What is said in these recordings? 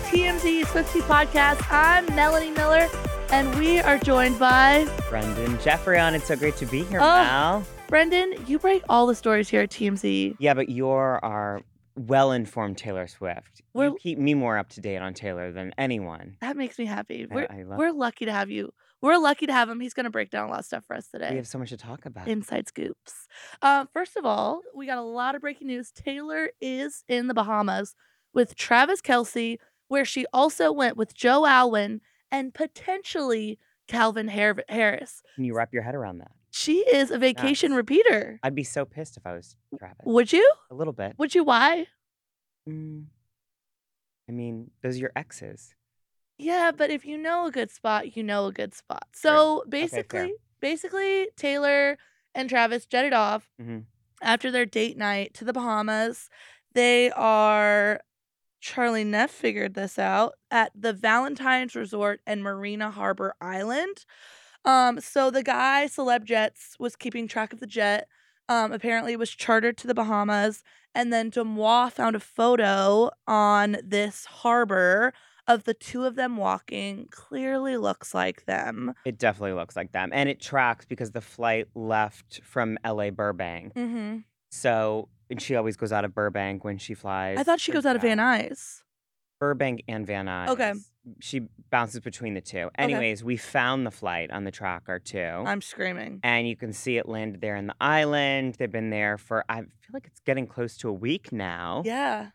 TMZ Swiftie Podcast. I'm Melanie Miller, and we are joined by Brendan Jeffrion. It's so great to be here, Mel. Brendan, you break all the stories here at TMZ. Yeah, but you're our well-informed Taylor Swift. You keep me more up to date on Taylor than anyone. That makes me happy. I love We're lucky to have you. We're lucky to have him. He's going to break down a lot of stuff for us today. We have so much to talk about. Inside scoops. First of all, we got a lot of breaking news. Taylor is in the Bahamas with Travis Kelce, where she also went with Joe Alwyn and potentially Calvin Harris. Can you wrap your head around that? She is a vacation repeater. I'd be so pissed if I was Travis. Would you? A little bit. Would you? Why? I mean, those are your exes. Yeah, but if you know a good spot, you know a good spot. So basically, Taylor and Travis jetted off after their date night to the Bahamas. Charlie Neff figured this out at the Valentine's Resort and Marina Harbor Island. So the guy, Celeb Jets, was keeping track of the jet. Apparently it was chartered to the Bahamas. And then Demois found a photo on this harbor of the two of them walking. Clearly looks like them. It definitely looks like them. And it tracks because the flight left from LA Burbank. So, and she always goes out of Burbank when she flies. I thought she goes out of Van Nuys. Burbank and Van Nuys. Okay. She bounces between the two. Anyways, we found the flight on the tracker too. I'm screaming. And you can see it landed there in the island. They've been there for, I feel like it's getting close to a week now. Yeah.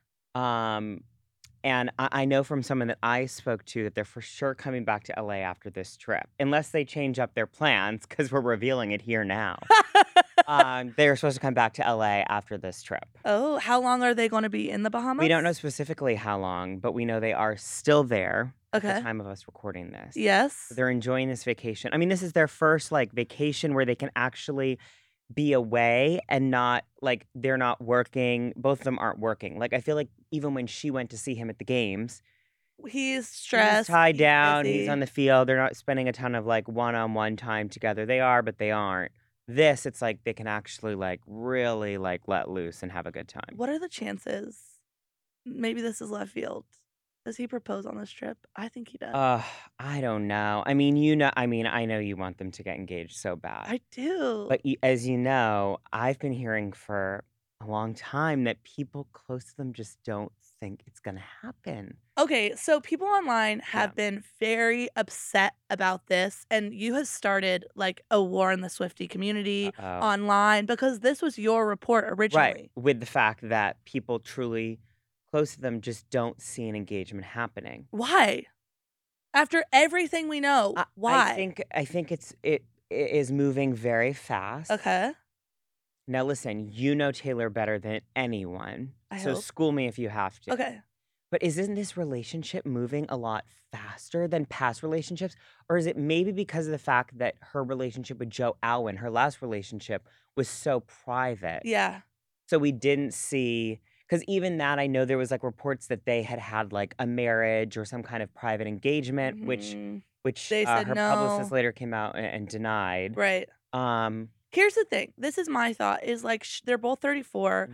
And I know from someone that I spoke to that they're for sure coming back to LA after this trip. Unless they change up their plans, because we're revealing it here now. They're supposed to come back to LA after this trip. Oh, how long are they going to be in the Bahamas? We don't know specifically how long, but we know they are still there at Okay. the time of us recording this. Yes. They're enjoying this vacation. I mean, this is their first vacation where they can actually be away and not they're not working. Both of them aren't working. I feel like even when she went to see him at the games, He's stressed. he's tied down, busy. he's on the field. They're not spending a ton of one-on-one time together. They are, but they aren't. This, it's they can actually really let loose and have a good time. What are the chances? Maybe this is left field. Does he propose on this trip? I think he does. I don't know. I know you want them to get engaged so bad. I do. But as you know, I've been hearing for a long time that people close to them just don't think it's going to happen. Okay, so people online have been very upset about this, and you have started a war in the Swiftie community online because this was your report originally. Right. With the fact that people truly close to them just don't see an engagement happening. Why? After everything we know, why? I think it is moving very fast. Okay. Now listen, you know Taylor better than anyone. I So hope. school me if you have to. Okay. But isn't this relationship moving a lot faster than past relationships? Or is it maybe because of the fact that her relationship with Joe Alwyn, her last relationship, was so private? Yeah. So we didn't see, because even that, I know there was reports that they had a marriage or some kind of private engagement, which They said her no. publicist later came out and denied. Right. Here's the thing. This is my thought. Is they're both 34.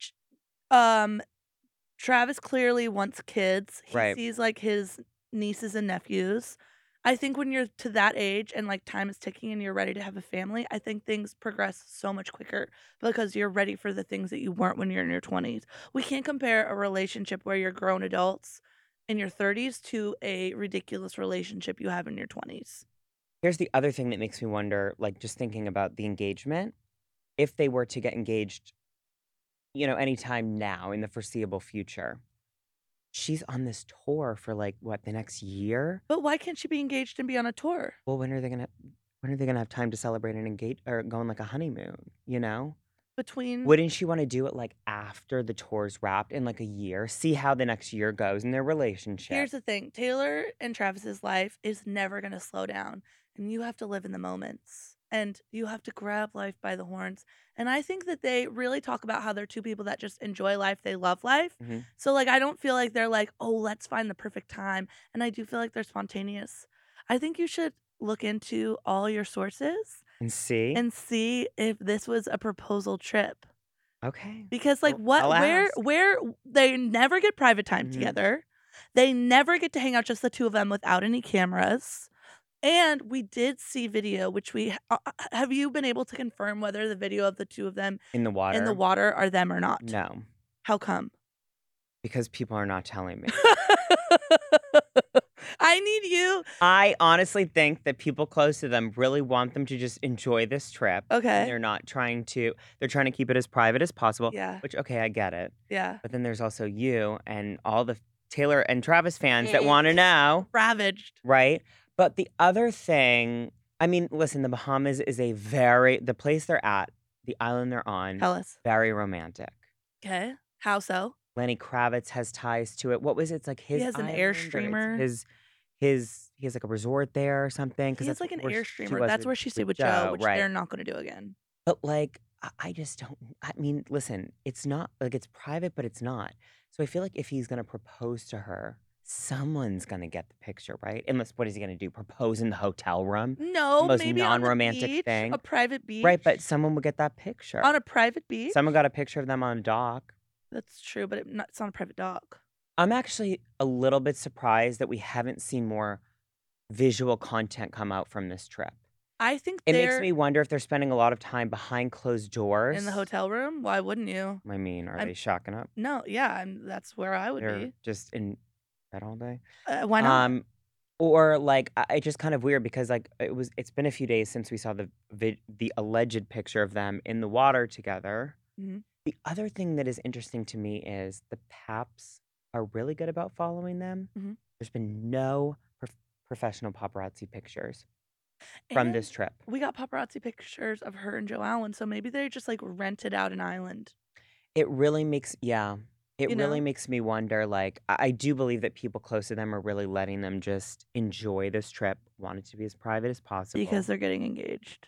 Travis clearly wants kids. He sees his nieces and nephews. I think when you're to that age and time is ticking and you're ready to have a family, I think things progress so much quicker because you're ready for the things that you weren't when you're in your 20s. We can't compare a relationship where you're grown adults in your 30s to a ridiculous relationship you have in your 20s. Here's the other thing that makes me wonder, just thinking about the engagement. If they were to get engaged, anytime now in the foreseeable future, she's on this tour for the next year? But why can't she be engaged and be on a tour? Well, when are they gonna have time to celebrate and engage or go on a honeymoon, Wouldn't she want to do it after the tour's wrapped in a year? See how the next year goes in their relationship. Here's the thing. Taylor and Travis's life is never going to slow down. And you have to live in the moments. And you have to grab life by the horns. And I think that they really talk about how they're two people that just enjoy life. They love life. So I don't feel like they're oh, let's find the perfect time. And I do feel like they're spontaneous. I think you should look into all your sources And see? if this was a proposal Okay. because I'll ask. where they never get private time Mhm. together. They never get to hang out, just the two of them without any cameras. And we did see video, which have you been able to confirm whether the video of the two of them In the in the water? water are them or not? No, How come? because people are not telling me. I need you. I honestly think that people close to them really want them to just enjoy this trip. And Okay. they're trying to keep it as private as possible, Yeah. which, okay, I get it. Yeah. But then there's also you and all the Taylor and Travis fans that want to know, Ravaged. right? But the other thing, I mean, listen, the Bahamas is the place they're at, the island they're on, Tell us. very romantic. Okay. How so? Lenny Kravitz has ties to it. What was it? It's like his He has an island, or it's Airstreamer. he has like a resort there or something. He has like an She Airstreamer. was That's where she stayed with Joe, Joe, which right? they're not going to do again. But like, I just don't. I mean, listen, it's not like it's private, but it's not. So I feel like if he's gonna propose to her, someone's gonna get the picture, right? Unless, what is he gonna do? Propose in the hotel room? The No, most maybe on the non-romantic beach, thing, a private beach. right? But someone would get that picture. On a private beach? Someone got a picture of them on a dock. That's true, but it's not a private dock. I'm actually a little bit surprised that we haven't seen more visual content come out from this trip. I think It makes they're me wonder if they're spending a lot of time behind closed doors. in the hotel room. Why wouldn't you? I mean, are I'm- they shocking up? No, yeah, that's where I would They're be. just in bed all day. Why not? Or like, it's just kind of weird because like it's been a few days since we saw the alleged picture of them in the water together. Mhm. The other thing that is interesting to me is the Paps are really good about following them. Mhm. There's been no professional paparazzi pictures from And this trip. we got paparazzi pictures of her and Joe Allen, so maybe they just like rented out an island. It really makes It You really know? makes me wonder. Like, I do believe that people close to them are really letting them just enjoy this trip, want it to be as private as possible. Because they're getting engaged.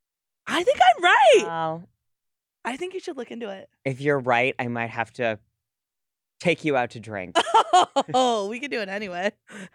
I think I'm right. Well, I think you should look into it. if you're right, I might have to take you out to drink. Oh, we can do it anyway.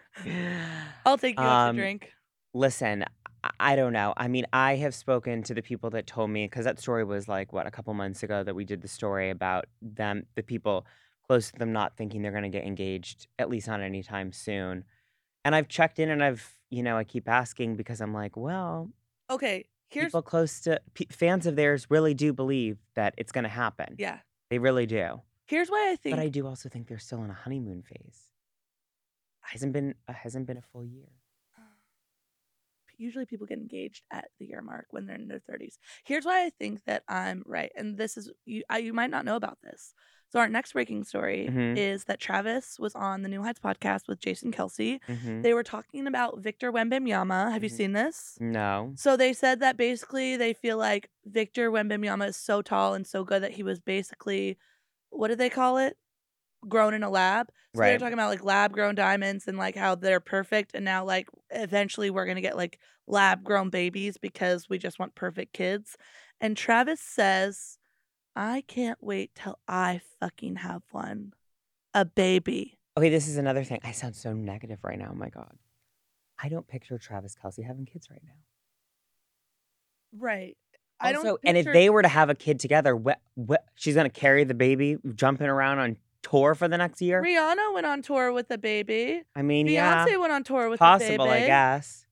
I'll take you out to drink. Listen, I don't know. I mean, I have spoken to the people that told me, because that story was like, what, a couple months ago that we did the story about them, the people close to them not thinking they're going to get engaged, at least not anytime soon. And I've checked in and I keep asking because I'm like, well, Okay, here's people close to fans of theirs really do believe that it's going to happen. yeah. They really do. Here's why I But I think do also think they're still in a honeymoon phase. Hasn't been a full year. usually people get engaged at the year mark when they're in their 30s. Here's why I think that I'm right, and this is you might not know about this. So our next breaking story Mhm. is that Travis was on the New Heights podcast with Jason Kelsey. Mhm. They were talking about Victor Wembanyama. Have you Mhm. seen this? No. So they said that basically they feel like Victor Wembanyama is so tall and so good that he was basically, what did they call it? Grown in a lab. So they were Right. talking about like lab grown diamonds and like how they're perfect, and now like eventually we're gonna get like lab grown babies because we just want perfect kids. And Travis says, I can't wait till I fucking have one. A baby. Okay, this is another thing. I sound so negative right now. Oh my God. I don't picture Travis Kelsey having kids right now. Right. I Also, don't and if picture they were to have a kid together, what she's gonna carry the baby, jumping around on tour for the next year? Rihanna went on tour with a baby. I mean, yeah, Beyonce went on tour with a possible, I baby. guess.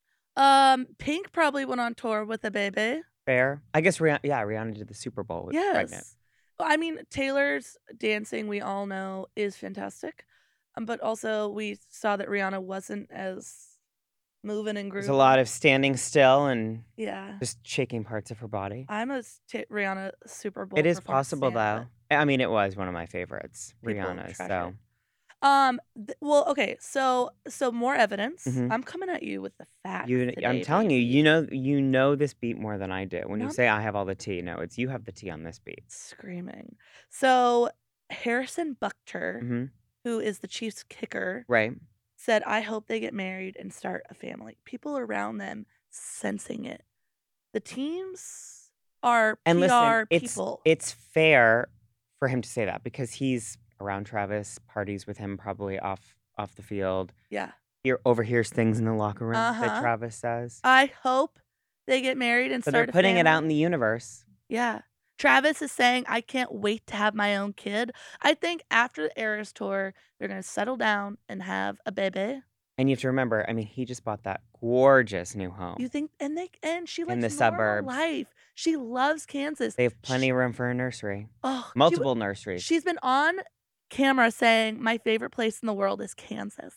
Pink probably went on tour with a baby. Fair. I guess Rihanna did the Super Bowl with pregnant. Yes. Well, I mean, Taylor's dancing, we all know, is fantastic. But also, we saw that Rihanna wasn't as moving and There's grooving. a lot of standing still and Yeah. just shaking parts of her body. I'm a Rihanna Super Bowl. It is performance possible fan, though. I mean, it was one of my favorites, but people Rihanna's. trash So it. Well, okay, so more evidence. Mhm. I'm coming at you with the facts I'm today, telling you, baby. you know this beat more than I do. When you No, say I have all the tea, no, it's you have the tea on this beat. screaming. So Harrison Buckter, hmm who is the Chiefs kicker, Right. said, I hope they get married and start a family. People around them sensing it. The teams are And PR listen, people. it's fair for him to say that because he's around Travis, parties with him probably off the field. Yeah. Overhears things in the locker room that Uh-huh. Travis says. I hope they get married and So they're start a putting it out family. in the universe. Yeah. Travis is saying, I can't wait to have my own kid. I think after the Eras tour, they're going to settle down and have a baby. And you have to remember, I mean, he just bought that gorgeous new You home think, and she in the likes normal suburbs. life. She loves Kansas. They have plenty of room for a nursery. Oh, Multiple nurseries. she's been on camera saying, my favorite place in the world is Kansas.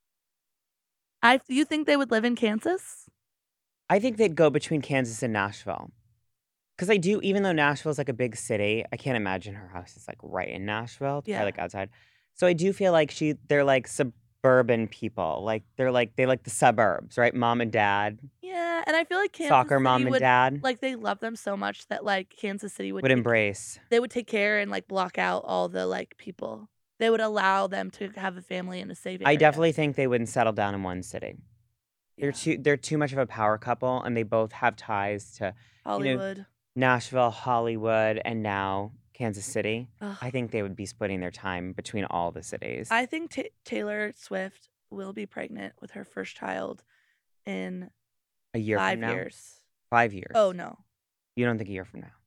You think they would live in Kansas? I think they'd go between Kansas and Nashville. Because I do, even though Nashville's like a big city, I can't imagine her house is like right in Nashville. It's probably like outside. So I do feel like they're like suburban people. Like they like the suburbs, right? Mom and dad. Yeah, and I feel like Kansas Soccer City mom and dad. like they love them so much that like Kansas City would embrace. They would take care and like block out all the like people. They would allow them to have a family in a safe area. I definitely think they wouldn't settle down in one city. Yeah. They're too much of a power couple, and they both have ties to Hollywood. Nashville, Hollywood, and now Kansas City. Ugh. I think they would be splitting their time between all the cities. I think Taylor Swift will be pregnant with her first child in a year 5 from now. years. 5 years. Oh no. You don't think a year from now?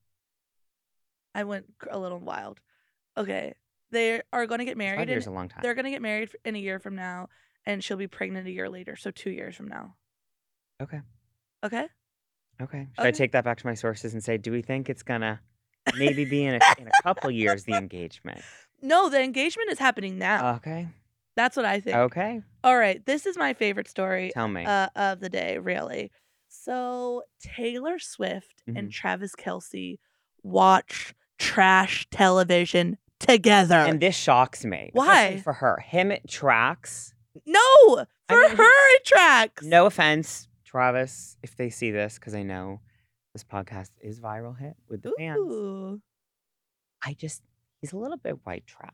I went a little wild. Okay. They are going to get married. 5 years is a long time. They're going to get married in a year from now, and she'll be pregnant a year later, so 2 years from now. Okay. Okay? Okay. Should I take that back to my sources and say, do we think it's gonna maybe be in a couple years, the engagement? No, the engagement is happening now. Okay. That's what I think. Okay. All right. This is my favorite story Tell me. Of the day, really. So Taylor Swift and Travis Kelce watch trash television together. And this shocks me. Why? Especially for her. Him, it tracks. No! For her, it tracks. No offense, Travis, if they see this, because I know this podcast is viral hit with the fans. He's a little bit white trash.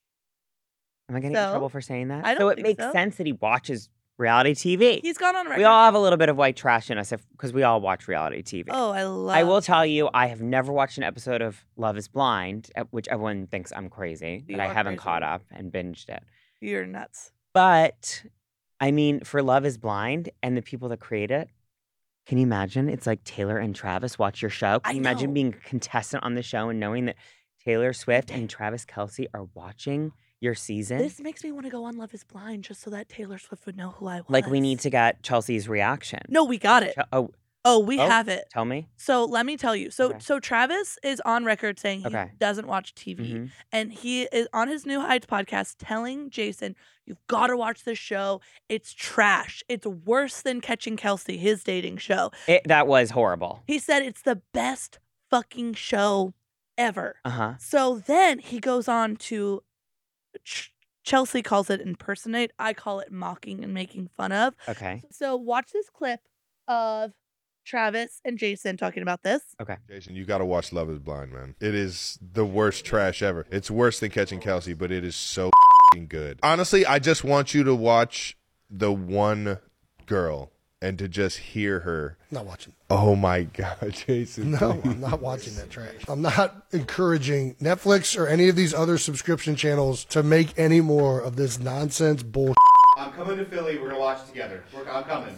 Am I getting in trouble for saying that? I don't think so. It makes sense that he watches reality TV. He's gone on record. We all have a little bit of white trash in us because we all watch reality TV. Oh, I will tell you, I have never watched an episode of Love is Blind, which everyone thinks I'm crazy, but I haven't caught up and binged it. You're nuts. But, I mean, for Love is Blind and the people that create it, can you imagine? It's like Taylor and Travis watch your show. Can you imagine being a contestant on the show and knowing that Taylor Swift and Travis Kelce are watching your season? This makes me want to go on Love is Blind just so that Taylor Swift would know who I was. Like, we need to get Chelsea's reaction. No, we got it. We have it. Tell me. So let me tell you. So Travis is on record saying he doesn't watch TV. And he is on his New Heights podcast telling Jason, you've got to watch this show. It's trash. It's worse than Catching Kelce, his dating show. That was horrible. He said it's the best fucking show ever. So then he goes on to Chelsea calls it impersonate. I call it mocking and making fun of. Okay. So watch this clip of Travis and Jason talking about this. Okay. Jason, you got to watch Love is Blind, man. It is the worst trash ever. It's worse than Catching Kelce, but it is so good. Honestly, I just want you to watch the one girl and to just hear her. Not watching. Oh my God, Jason. No, I'm not watching that trash. I'm not encouraging Netflix or any of these other subscription channels to make any more of this nonsense bullshit. I'm coming to Philly. We're going to watch it together. I'm coming.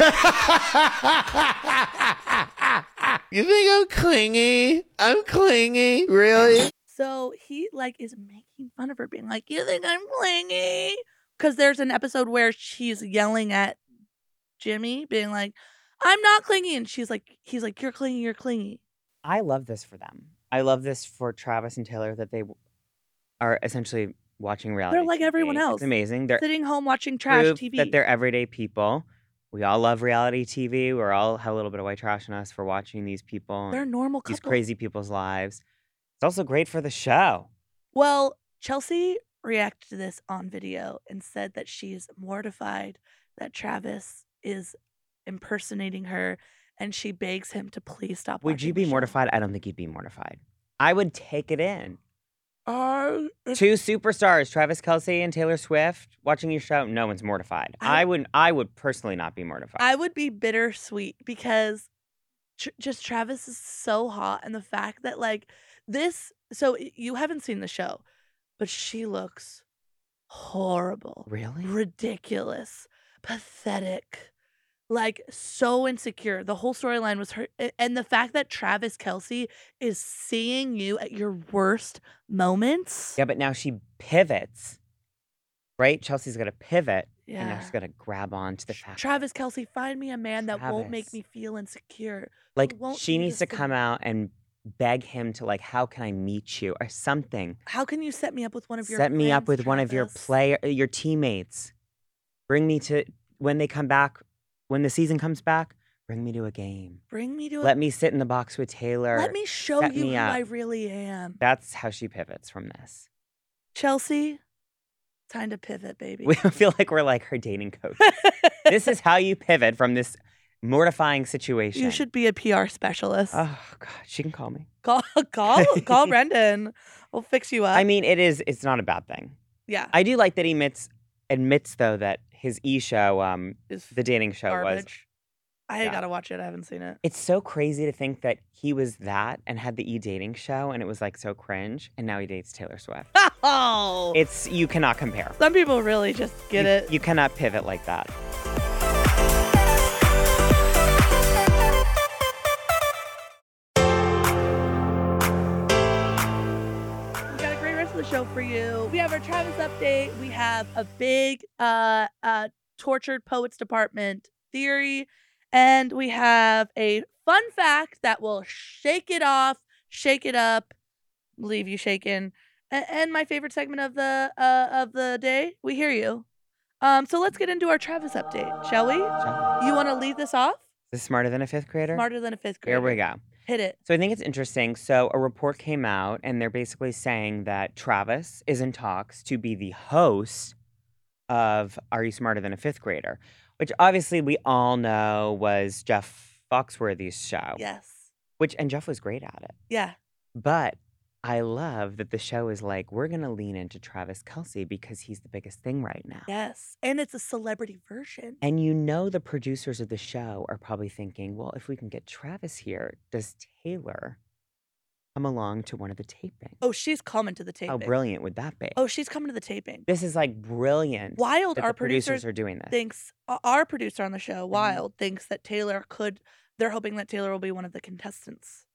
You think I'm clingy? I'm clingy? Really? So he like is making fun of her, being like, you think I'm clingy? Because there's an episode where she's yelling at Jimmy, being like, I'm not clingy. And he's like, you're clingy, you're clingy. I love this for them. I love this for Travis and Taylor that they are essentially watching reality They're like TV. everyone else. It's amazing. They're sitting home watching trash TV. That they're everyday people. We all love reality TV. We all have a little bit of white trash in us for watching these people. They're normal couple. These crazy people's lives. It's also great for the show. Well, Chelsea reacted to this on video and said that she's mortified that Travis is impersonating her, and she begs him to please stop. Would you be mortified? I don't think you'd be mortified. I would take it in. Two superstars, Travis Kelce and Taylor Swift, watching your show. No one's mortified. I would personally not be mortified. I would be bittersweet because just Travis is so hot, and the fact that like this. So you haven't seen the show, but she looks horrible. Really? Ridiculous. Pathetic. like so insecure. The whole storyline was her, and the fact that Travis Kelce is seeing you at your worst moments. Yeah, but now she pivots, right? Chelsea's going to pivot, and now Yeah. she's going to grab on to the fact. Travis Kelce, find me a man that won't make Travis. me feel insecure. Like, won't she do needs this to to come me. out and beg him to, like, how can I meet you or something. How can you set me up with one of your Set me up friends, with one of your Travis? your teammates. Bring me to, when they come back, when the season comes back, bring me to a game. Bring me to a Let me sit in the box with Taylor. Let me show set you me who up. I really am. That's how she pivots from this. Chelsea, time to pivot, baby. We feel like we're like her dating coach. This is how you pivot from this mortifying situation. You should be a PR specialist. Oh God, she can call me. Call Brendan. We'll fix you up. I mean, it's not a bad thing. Yeah. I do like that he admits though that his show, Is the dating show was. garbage. I gotta watch it. I haven't seen it. It's so crazy to think that he was that and had the dating show and it was like so cringe, and now he dates Taylor Swift. Oh, You cannot compare. some people really just get it. You cannot pivot like that. We got a great rest of the show for you. We have our Travis update. We have a big tortured poets department theory, and we have a fun fact that will shake it off, shake it up, leave you shaken. And my favorite segment of the day, we hear you. So let's get into our Travis update, shall we? You want to lead this off? Is this smarter than a fifth grader? Smarter than a fifth grader. Here we go. Hit it. So I think it's interesting. So a report came out, and they're basically saying that Travis is in talks to be the host of Are You Smarter Than a Fifth Grader? Which obviously we all know was Jeff Foxworthy's show. Yes. And Jeff was great at it. Yeah. But I love that the show is like, we're going to lean into Travis Kelce because he's the biggest thing right now. Yes. And it's a celebrity version. And the producers of the show are probably thinking, well, if we can get Travis here, does Taylor come along to one of the tapings? Oh, she's coming to the taping. How brilliant would that be? Oh, she's coming to the taping. This is like brilliant. Wild, that our the producers producer are doing this. thinks, our producer on the show, Mm-hmm. Wild, thinks that they're hoping that Taylor will be one of the contestants.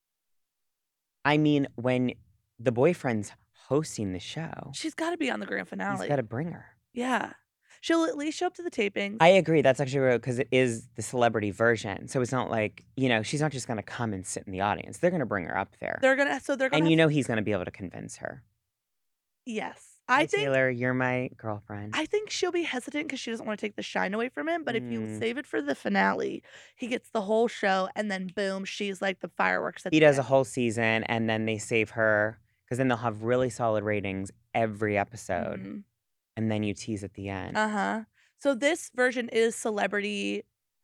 I mean, when the boyfriend's hosting the show, She's got to be on the grand finale. he's got to bring her. Yeah. She'll at least show up to the tapings. I agree. That's actually real because it is the celebrity version. So it's not like, she's not just going to come and sit in the audience. They're going to bring her up there. They're going to. And he's going to be able to convince her. Yes. Hey, I think Taylor, you're my girlfriend. I think she'll be hesitant because she doesn't want to take the shine away from him. But if you Mm. save it for the finale, he gets the whole show, and then boom, she's like the fireworks. At He the does a end. whole season, and then they save her because then they'll have really solid ratings every episode. Mhm. And then you tease at the end. Uh-huh. So this version is celebrity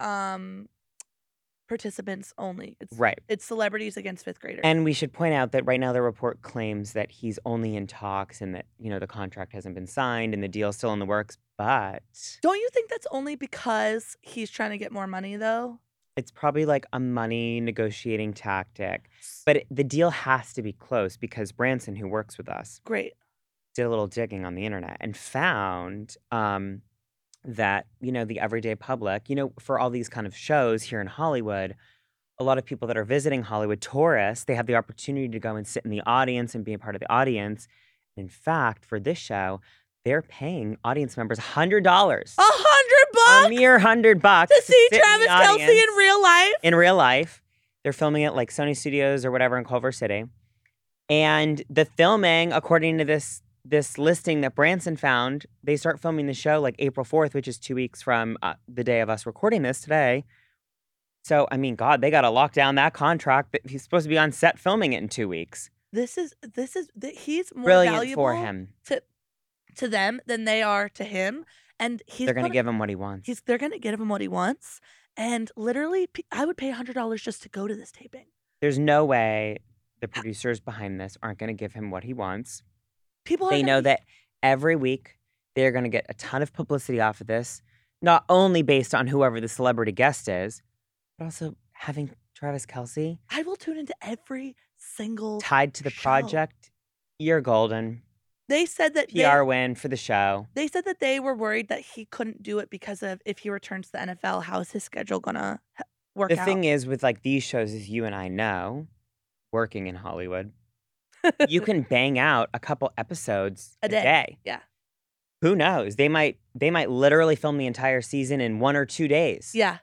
participants only. Right. It's celebrities against fifth graders. And we should point out that right now the report claims that he's only in talks and that, the contract hasn't been signed and the deal's still in the works. But Don't you think that's only because he's trying to get more money, though? it's probably like a money negotiating tactic. But the deal has to be close because Branson, who works with us, Great. did a little digging on the internet and found that, the everyday public, for all these kind of shows here in Hollywood, a lot of people that are visiting Hollywood, tourists, they have the opportunity to go and sit in the audience and be a part of the audience. In fact, for this show, they're paying audience members $100. $100 A mere $100 to see sit in Travis the Kelce audience in real life. in real life. They're filming it like Sony Studios or whatever in Culver City. And the filming, according to this listing that Branson found, they start filming the show like April 4th, which is 2 weeks from the day of us recording this today. So, I mean, God, they got to lock down that contract that he's supposed to be on set filming it in 2 weeks. He's more Brilliant valuable for him. to them than they are to him, and They're going to give him what he wants. They're gonna give him what he wants, and literally, I would pay $100 just to go to this taping. There's no way the producers behind this aren't going to give him what he wants. They know that every week they're going to get a ton of publicity off of this, not only based on whoever the celebrity guest is, but also having Travis Kelce I will tune into every single tied to the show. project. You're golden. They said that PR win for the show. they said that they were worried that he couldn't do it because of if he returns to the NFL, how is his schedule gonna work The out? thing is with like these shows, as you and I know, working in Hollywood, you can bang out a couple episodes a day. Yeah. Who knows? They might literally film the entire season in 1 or 2 days. Yeah.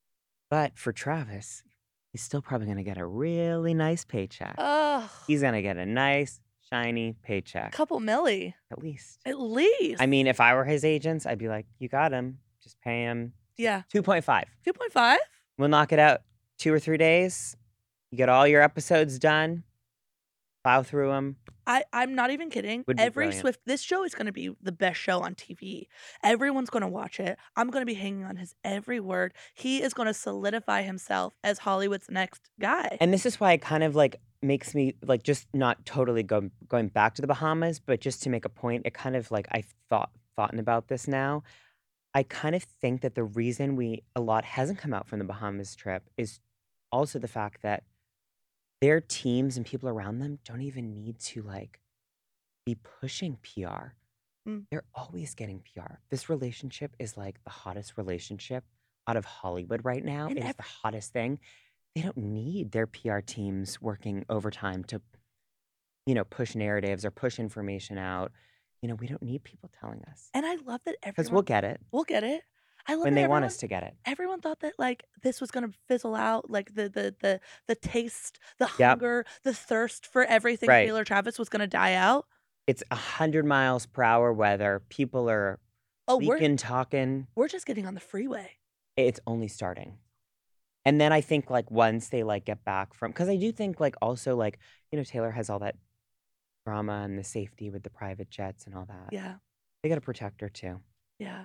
But for Travis, he's still probably going to get a really nice paycheck. Oh. He's going to get a nice, shiny paycheck. Couple milli. At least. At least. I mean, if I were his agents, I'd be like, you got him. Just pay him Yeah. 2.5. 2.5? We'll knock it out 2 or 3 days. You get all your episodes done. Plow through them. I'm not even kidding. Would be brilliant. This show is going to be the best show on TV. Everyone's going to watch it. I'm going to be hanging on his every word. He is going to solidify himself as Hollywood's next guy. And this is why it kind of like makes me like just not totally going back to the Bahamas, but just to make a point, it kind of like I've thought about this now. I kind of think that the reason a lot hasn't come out from the Bahamas trip is also the fact that their teams and people around them don't even need to like be pushing PR. They're always getting PR. This relationship is like the hottest relationship out of Hollywood right now. And It is the hottest thing. They don't need their PR teams working overtime to, push narratives or push information out. We don't need people telling us And I love that because we'll get it we'll get it. I love when that they want everyone- us to get it. Everyone thought that like this was gonna fizzle out, like the taste, the Yep. hunger, the thirst for everything Right. Taylor Travis was gonna die out. It's 100 miles per hour weather. People are Oh, talking. we're just getting on the freeway. It's only starting. And then I think like once they like get back from, because I do think like also like, Taylor has all that drama and the safety with the private jets and all that. Yeah, They got to protect her too, yeah.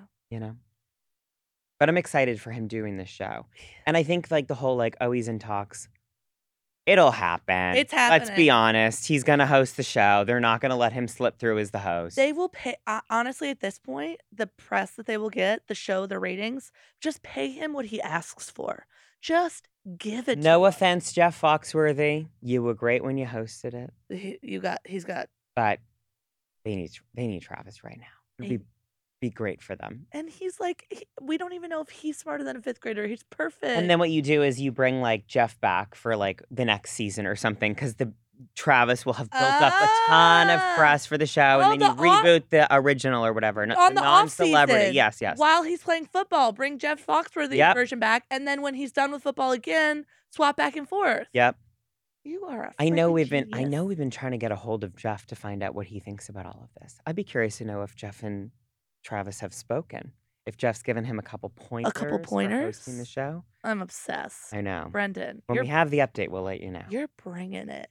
But I'm excited for him doing this show. And I think like the whole like, oh, he's in talks. It'll happen. It's Let's be happening. honest. He's going to host the show. They're not going to let him slip through as the host. They will pay. Honestly, at this point, the press that they will get, the show, the ratings, just pay him what he asks for. Just give it. No to him. offense, Jeff Foxworthy. You were great when you hosted it. He's got, But they need Travis right now. It'd He- be great for them. and he's like, we don't even know if he's smarter than a fifth grader. He's perfect. And then what you do is you bring like Jeff back for like the next season or something because the Travis will have built up a ton of Ah. press for the show, and Oh, then you the off- reboot the original or whatever. on the off non-celebrity. season, Yes. while he's playing football, bring Jeff Foxworthy's Yep. version back, and then when he's done with football again, swap back and forth. Yep. You are a I know freaking we've genius. been trying to get a hold of Jeff to find out what he thinks about all of this. I'd be curious to know if Jeff and Travis have spoken. If Jeff's given him a couple pointers for hosting the show. I'm obsessed. I know. Brendan, When we have the update, we'll let you know. you're bringing it.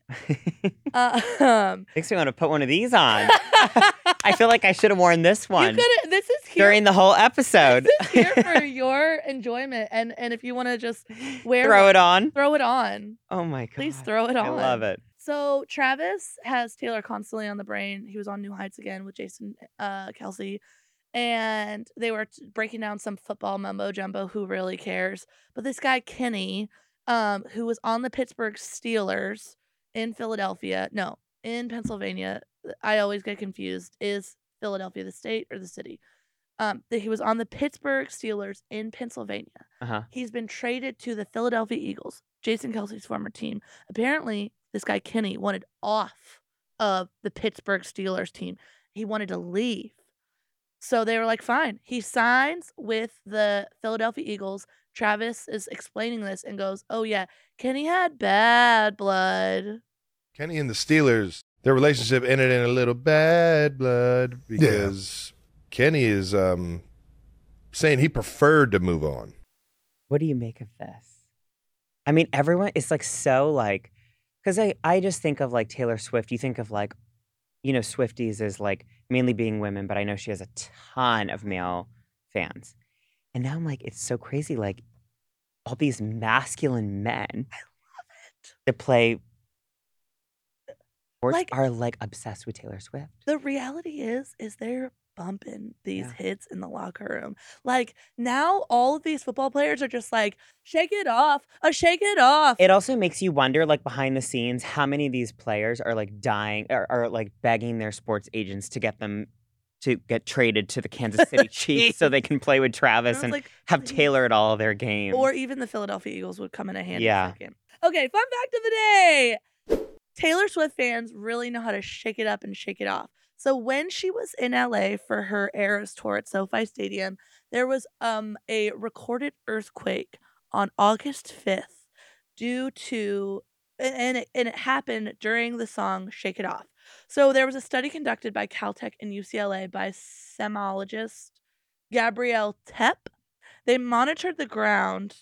Makes me want to put one of these on. I feel like I should have worn this one This is here. during the whole episode. This is here for your enjoyment, and if you want to just wear Throw one, it on. throw it on. Oh my god. Please throw it on. I love it. So Travis has Taylor constantly on the brain. He was on New Heights again with Jason Kelsey, and they were breaking down some football mumbo jumbo. Who really cares? But this guy Kenny, who was on the Pittsburgh Steelers in Pennsylvania. I always get confused. Is Philadelphia the state or the city? He was on the Pittsburgh Steelers in Pennsylvania. Uh-huh. He's been traded to the Philadelphia Eagles, Jason Kelsey's former team. Apparently, this guy Kenny wanted off of the Pittsburgh Steelers team. He wanted to leave. So they were like, fine. He signs with the Philadelphia Eagles. Travis is explaining this and goes, oh, yeah, Kenny had bad blood. Kenny and the Steelers, their relationship ended in a little bad blood because Kenny is saying he preferred to move on. What do you make of this? I mean, everyone is like so like, because I just think of like Taylor Swift. You think of like, Swifties as like mainly being women, but I know she has a ton of male fans. And now I'm like, it's so crazy. Like all these masculine men that play sports Like- are like obsessed with Taylor Swift. The reality is they're bumping these Yeah. hits in the locker room. Like now all of these football players are just like, shake it off, shake it off. It also makes you wonder, like behind the scenes, how many of these players are like dying or like begging their sports agents to get them to get traded to the Kansas City Chiefs so they can play with Travis was and like, have please. Taylor at all of their games. Or even the Philadelphia Eagles would come in a handy Yeah. second. Okay, fun fact of the day. Taylor Swift fans really know how to shake it up and shake it off. So when she was in LA for her Eras tour at SoFi Stadium, there was a recorded earthquake on August 5th due to and it happened during the song Shake It Off. So there was a study conducted by Caltech and UCLA by seismologist Gabrielle Tepp. They monitored the ground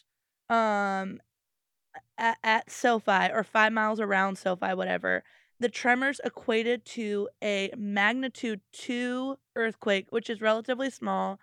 at SoFi or 5 miles around SoFi, whatever. The tremors equated to a magnitude 2 earthquake, which is relatively small.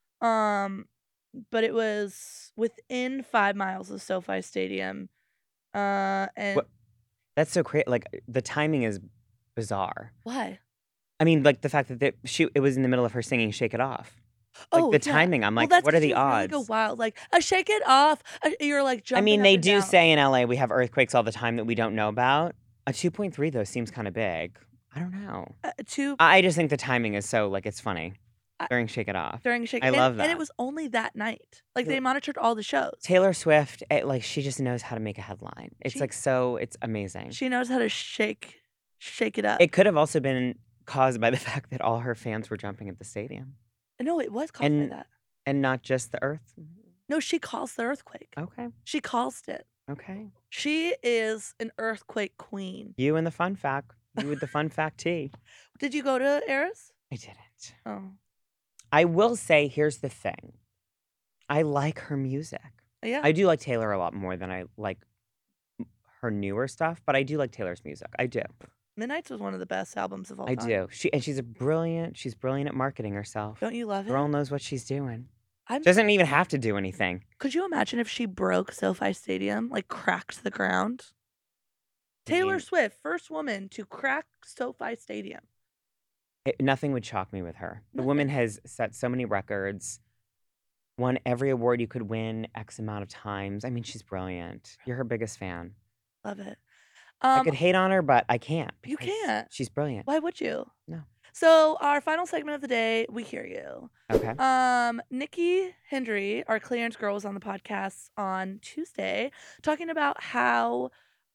But it was within 5 miles of SoFi Stadium. And What- That's so crazy. Like the timing is bizarre. why? I mean, like the fact that it was in the middle of her singing "Shake It Off." Like Oh, the yeah. timing, I'm Well, like, that's what are 'cause the you really odds? go wild, like shake it off. You're like I jumping. mean, up they and do down. say in LA we have earthquakes all the time that we don't know about. A 2.3 though seems kind of big. I don't know. I just think the timing is so like it's funny I- during Shake It Off. during shake. I love that. And it was only that night. Like they monitored all the shows. Taylor Swift, like she just knows how to make a headline. It's She- like so, it's amazing. She knows how to shake it up. It could have also been caused by the fact that all her fans were jumping at the stadium, No, it was caused by and that. and not just the earth. No, she caused the earthquake. Okay, She caused it. okay. She is an earthquake queen. You and the fun fact. You with the fun fact tea. Did you go to Eras? I didn't. Oh, I will say, here's the thing. I like her music. yeah. I do like Taylor a lot more than I like her newer stuff, but I do like Taylor's music. I do. Midnight's was one of the best albums of all I time. do. She's brilliant at marketing herself. Don't you love it? Girl knows what she's doing. I'm- Doesn't even have to do anything. Could you imagine if she broke SoFi Stadium, like cracked the ground? Taylor mean- Swift, first woman to crack SoFi Stadium. Nothing would shock me with her. The Nothing. woman has set so many records, won every award you could win X amount of times. I mean, she's brilliant. You're her biggest fan. Love it. I could hate on her, but I can't. You because can't. She's brilliant. Why would you? No. So our final segment of the day, we hear you. Okay. Nikki Hendry, our clearance girl, was on the podcast on Tuesday talking about how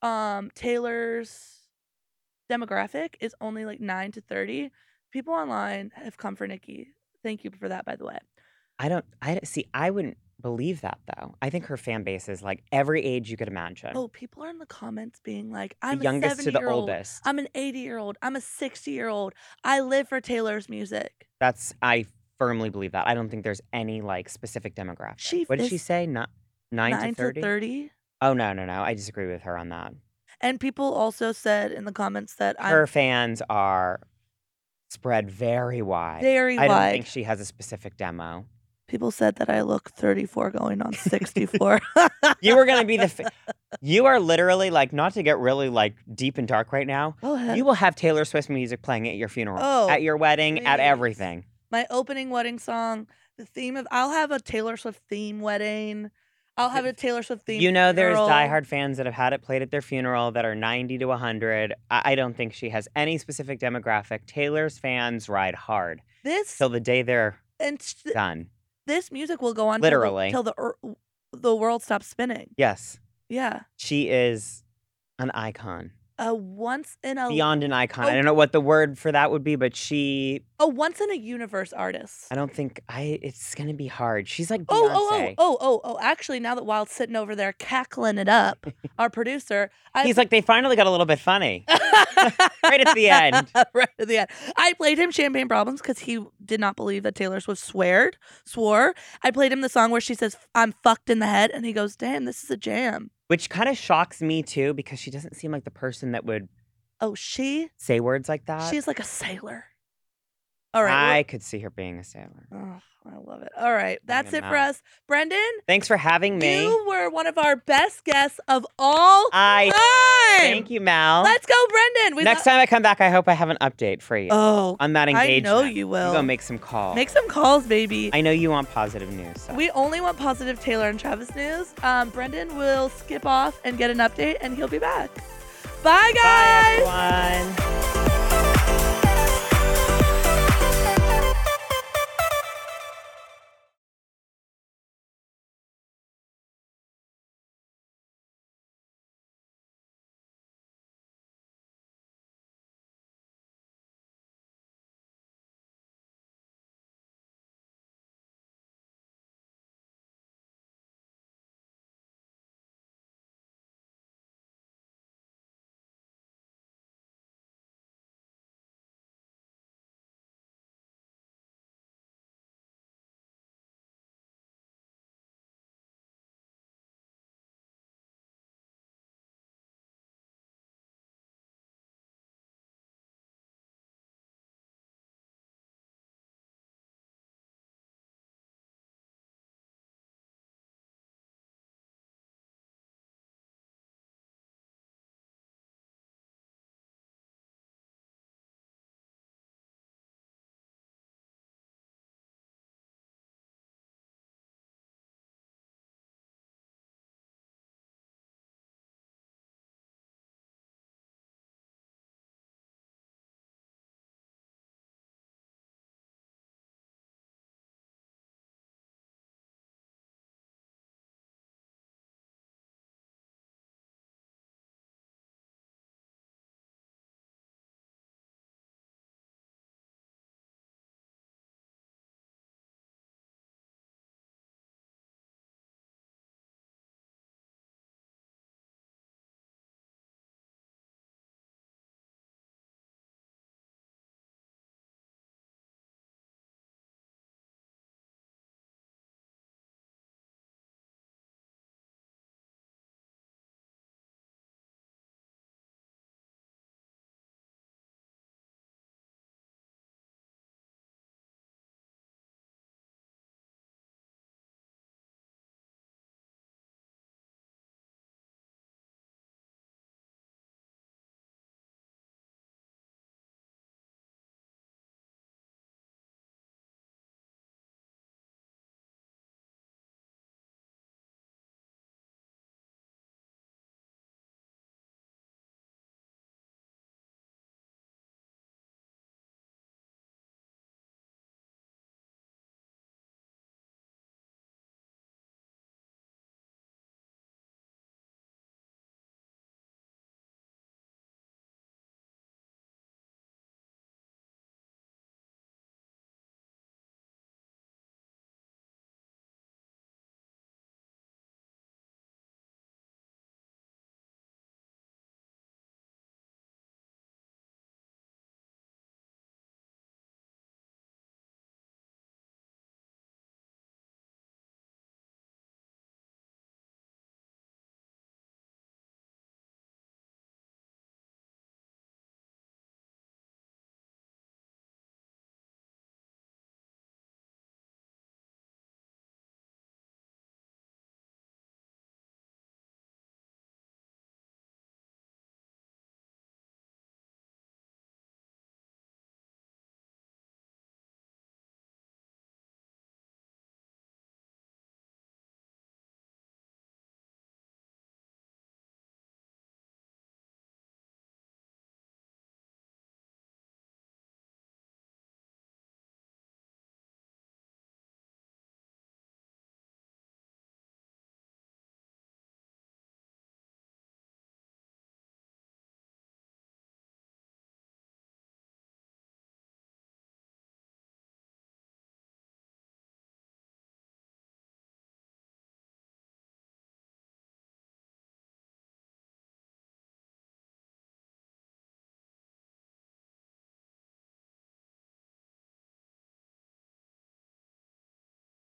Taylor's demographic is only like 9 to 30. People online have come for Nikki. Thank you for that, by the way. I wouldn't believe that though. I think her fan base is like every age you could imagine. Oh, people are in the comments being like, the I'm a youngest to the 70-year-old. oldest. I'm an 80-year-old. I'm a 60-year-old. I live for Taylor's music. I firmly believe that. I don't think there's any like specific demographic. She What did she is say? Not 9 to 30? Oh no. I disagree with her on that. And people also said in the comments that Her I'm fans are spread very wide. very I don't wide. think she has a specific demo. People said that I look 34 going on 64. You were gonna be you are literally like, not to get really like deep and dark right now. Go ahead. You will have Taylor Swift music playing at your funeral, Oh, at your wedding, at please. everything. My opening wedding song, I'll have a Taylor Swift theme wedding. I'll have a Taylor Swift theme. You know, there's funeral. diehard fans that have had it played at their funeral that are 90 to 100. I don't think she has any specific demographic. Taylor's fans ride hard This till the day they're and done. this music will go on Literally. till the world stops spinning. Yes, Yeah, she is an icon. once in a Beyond an icon. I Oh. don't know what the word for that would be, but once in a universe artist. I don't think it's gonna be hard. She's like Oh, Beyonce. oh. Actually, now that Wild's sitting over there cackling it up, our producer, He's like, they finally got a little bit funny. Right at the end. Right at the end. I played him Champagne Problems because he did not believe that Taylor Swift swore. I played him the song where she says, I'm fucked in the head. And he goes, damn, this is a jam. Which kind of shocks me too, because she doesn't seem like the person that would Oh, say words like that. she's like a sailor. All right. I could see her being a sailor. Oh, I love it. All right. That's it him for out. us. Brendan, Thanks for having me. you were one of our best guests of all I Thank you, Mel. Let's go, Brendan. Next time I come back, I hope I have an update for you. Oh, on that engagement. I know you will. I'm gonna make some calls. Make some calls, baby. I know you want positive news. So. We only want positive Taylor and Travis news. Brendan will skip off and get an update, and he'll be back. Bye, guys. Bye, everyone.